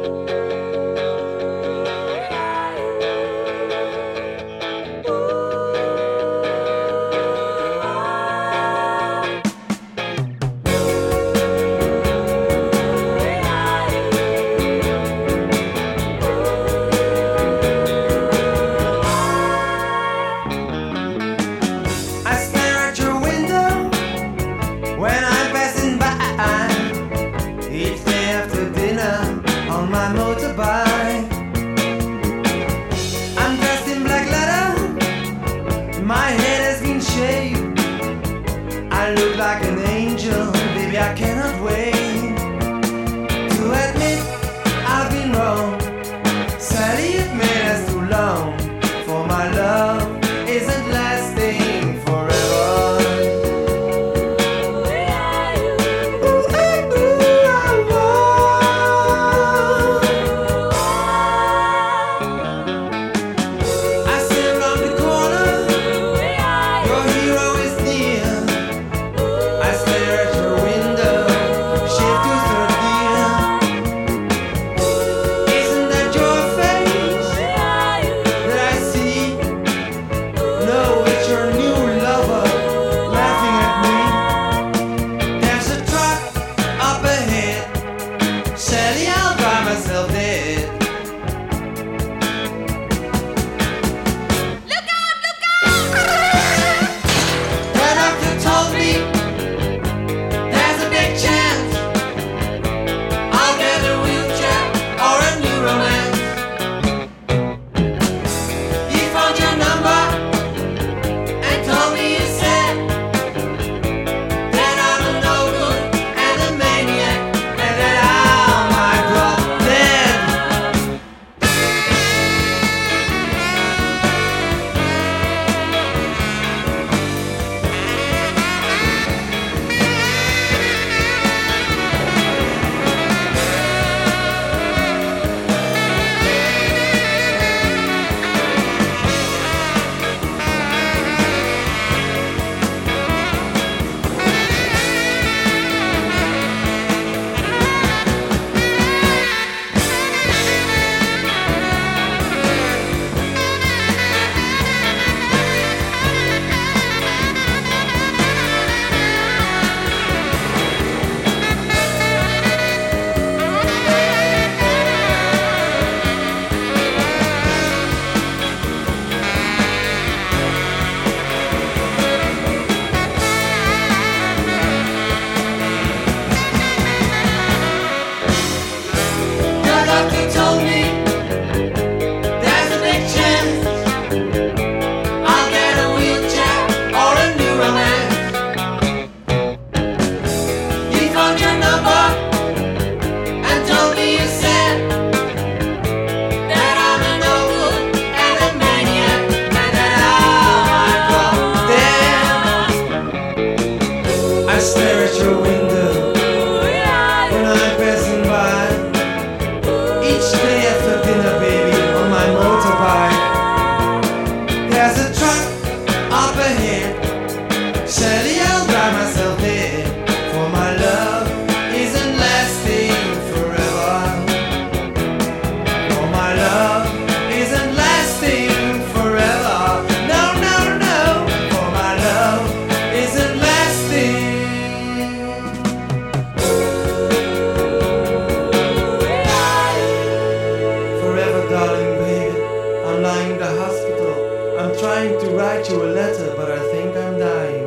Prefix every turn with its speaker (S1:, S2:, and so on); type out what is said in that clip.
S1: When I'm passing by each day after dinner on my motorbike, I'm dressed in black leather, my head has been shaved, I look like an angel, baby, I cannot wait to admit I've been wrong. Sally, it made us too long, for my love isn't lasting forever. Sally, I'll drive myself dead. Look out, look out! The doctor told me there's a big chance I'll get a wheelchair or a new romance. He found your number and told me you said that I'm a no good and a maniac, and that stare at your window when I'm passing by each day after dinner, baby, on my motorbike. There's a truck up ahead, Sally, I'll drive myself there, for my love isn't lasting forever. For my love isn't lasting forever. No, no, no, for my love isn't lasting. Darling baby, I'm lying in the hospital. I'm trying to write you a letter, but I think I'm dying.